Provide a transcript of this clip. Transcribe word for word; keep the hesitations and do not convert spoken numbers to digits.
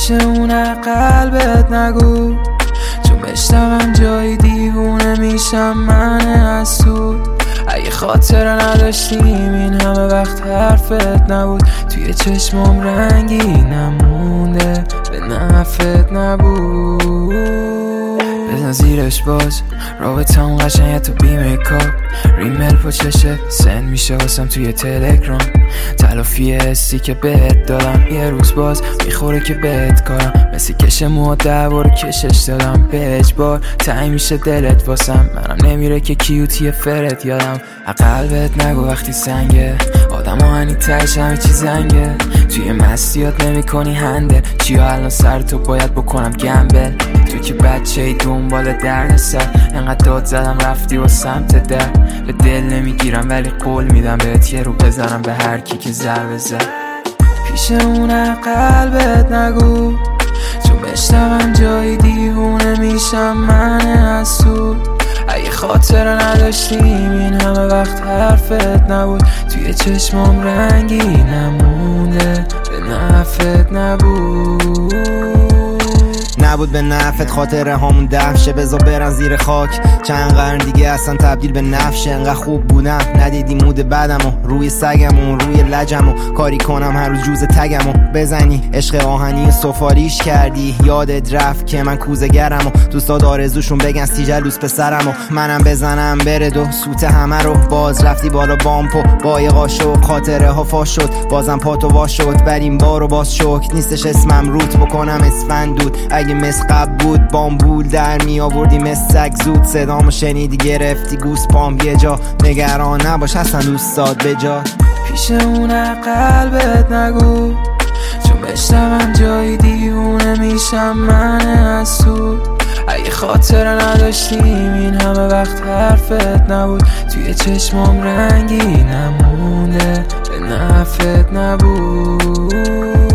پیش اون قلبت نگو، چون بشنوم جایی دیوونه میشم من از تو. اگه خاطر نداشتیم این همه وقت حرفت نبود، توی چشمام رنگی نمونده به نفت نبود. بزن زیرش باز رابطه اون قشنگه تو بیمه کار، ریمل پا چشه سند میشه واسم توی تلگرام. تلافی حسی که بهت دادم یه روز باز میخوره که بهت کارم، مثل کش موها دوباره کشش دادم به اجبار. تنگ میشه دلت واسم، منم نمیره که کیوتی فرد یادم. قلبت نگو وقتی سنگه، آدم آهنی تایش همه چی زنگه. توی مستیات نمی کنی هنده، چیا الان سر تو باید بکنم گمبل. تو که بچه ای دنبال درد سر، انقدر داد زدم رفتی و سمت در. به دل نمیگیرم ولی قول میدم بهت یه رو بزنم به هر کی که ضربه زد. پیش اون قلبت نگو، چون بشنوم جایی دیوونه میشم من از تو. اگه خاطر نداشتیم این همه وقت حرفت نبود، توی چشمام رنگی نمونده به نفت نبود. نبود به نفت خاطره هامون دفشه، بذار برن زیر خاک چند قرن دیگه اصلا تبدیل به نفشه. انقدر خوب بودم ندیدی مود بدمو، روی سگمو روی لجمو کاری کنم هر روز جوز تگمو بزنی. عشق آهنی سفاریش کردی، یادت رفت که من کوزه گرمو. دوستاد آرزوشون بگن سی جلوس پسرمو، منم بزنم برد و سوت همه رو. باز رفتی بالا بامپو بایقا شد، خاطره ها فاش شد بازم پاتو واش شد. بریم بارو باز شک نیستش اسمم روت بکنم اسفندود. اگه مثل قبل بود بامبول در می آوردی مثل سگ زود. صدامو شنیدی گرفتی گوس پام یه جا، نگران نباش اصلا دوستاد به جا. پیش اون قلبت نگو، چون بشنوم جایی دیوونه میشم من از تو. اگه خاطر نداشتیم این همه وقت حرفت نبود، توی چشمام رنگی نمونده به نفت نبود.